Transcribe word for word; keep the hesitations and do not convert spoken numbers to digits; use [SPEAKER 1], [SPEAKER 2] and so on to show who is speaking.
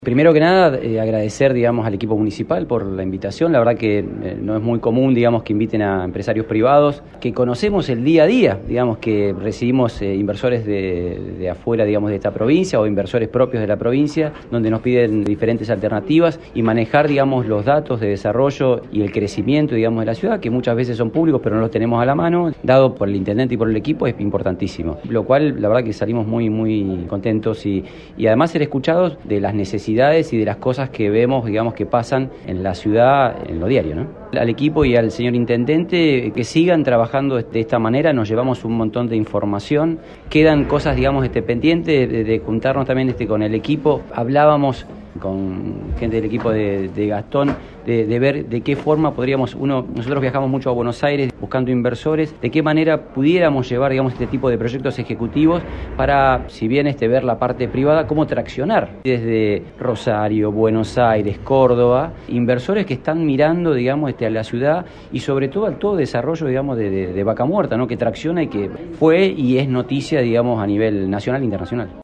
[SPEAKER 1] Primero que nada, eh, agradecer, digamos, al equipo municipal por la invitación. La verdad que eh, no es muy común, digamos, que inviten a empresarios privados, que conocemos el día a día, digamos, que recibimos eh, inversores de, de afuera, digamos, de esta provincia o inversores propios de la provincia, donde nos piden diferentes alternativas y manejar, digamos, los datos de desarrollo y el crecimiento, digamos, de la ciudad, que muchas veces son públicos, pero no los tenemos a la mano, dado por el intendente y por el equipo, es importantísimo. Lo cual, la verdad que salimos muy, muy contentos y, y además ser escuchados de las necesidades y de las cosas que vemos, digamos, que pasan en la ciudad en lo diario, ¿no? Al equipo y al señor intendente que sigan trabajando de esta manera, nos llevamos un montón de información, quedan cosas, digamos, este, pendientes de, de juntarnos también este, con el equipo. Hablábamos con gente del equipo de, de Gastón, de, de ver de qué forma podríamos, uno, nosotros viajamos mucho a Buenos Aires buscando inversores, de qué manera pudiéramos llevar, digamos, este tipo de proyectos ejecutivos para, si bien este, ver la parte privada, cómo traccionar desde Rosario, Buenos Aires, Córdoba, inversores que están mirando, digamos, este, a la ciudad y sobre todo al todo desarrollo, digamos, de, de, de Vaca Muerta, ¿no? Que tracciona y que fue y es noticia, digamos, a nivel nacional e internacional.